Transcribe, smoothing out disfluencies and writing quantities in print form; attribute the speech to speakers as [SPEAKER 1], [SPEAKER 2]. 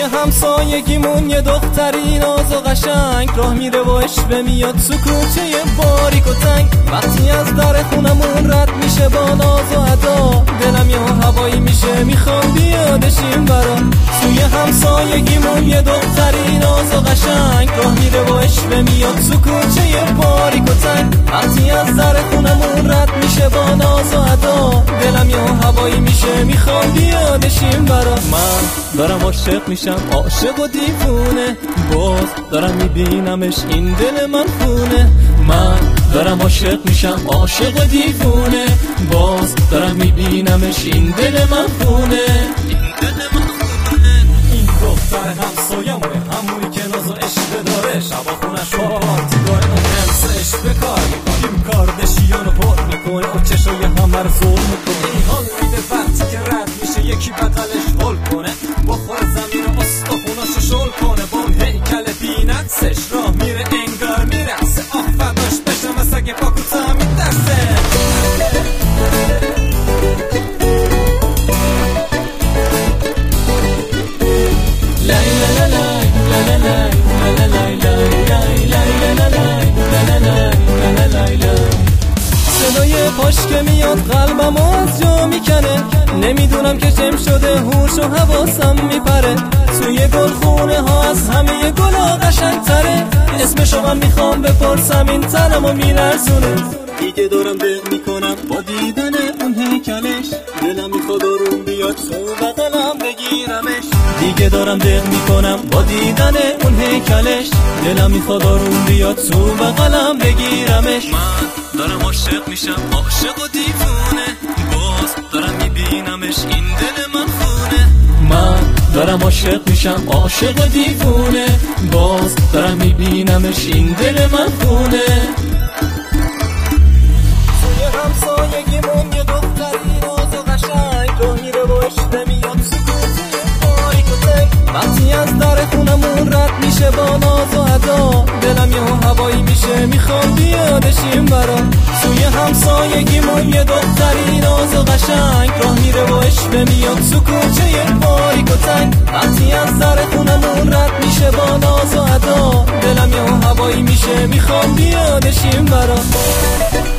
[SPEAKER 1] همسایگیمون یه دختری ناز و قشنگ راه میره و عشوه میاد تو کوچه باریک و تنگ. وقتی از در خونمون رد میشه با ناز و ادا، دلم یه هوایی میشه میخوام بیادشیم برا. توی همسایگیمون یه دختری ناز و قشنگ راه میره و عشوه میاد تو کوچه باریک و تنگ. وقتی از در خونمون رد میشه با ناز و ادا، دلم یه هوایی میشه میخوام بیادشیم برا. من دارم عاشق میشم، عاشق و دیوونه، باز دارم میبینمش این دل من خونه. من دارم عاشق میشم، عاشق و دیوونه، باز دارم میبینمش این دل من خونه. این دختر همسایمونه، همونی که ناز و عشق داره، شبا خونش پارتی داره و همسش به کار میکنیم کاردشیانو پر میکنه و چشای همه رو زور میکنه. این حال میده وقتی که رد میشه یکی بقلش هل کنه، بخور زمین و استخوناشو شل کنه. با اون هیکل بینقصش راه میره انگار میرقصه، آفداش بشه مثل اگه پاکو تامین درسه. صدای پاش که میاد قلبم از جا میکنه، نمیدونم که چم شده هوش و حواسم میپره. توی گلخونه ها از همه گلا قشنگ تره، اسمشو من میخوام بپرسم این تنمو میلرزونه. دیگه دارم دق میکنم با دیدن اون هیکلش، دلم میخواد آروم بیاد تو بغلم بگیرمش. دیگه دارم دق میکنم با دیدن اون هیکلش، دلم میخواد آروم بیاد تو بغلم بگیرمش. من دارم عاشق میشم، عاشق و دیوونه، باز دارم میبینمش این دل من خونه. من دارم عاشق میشم، عاشق و دیوونه، باز دارم میبینمش این دل من خونه. توی همسایگیمون یه دختری ناز و قشنگ راه میره و عشوه میاد تو کوچه باریک و تنگ. وقتی از در خونمون رد میشه با ناز و ادا، دلم یه هوایی میشه میخوام بیادشیم برا. توی همسایگیمون یه دختری ناز و قشنگ راه میره و عشوه میاد تو کوچه باریک و تنگ. وقتی از در خونمون رد میشه با ناز و ادا، دلم یه هوایی میشه میخوام بیادشیم برا.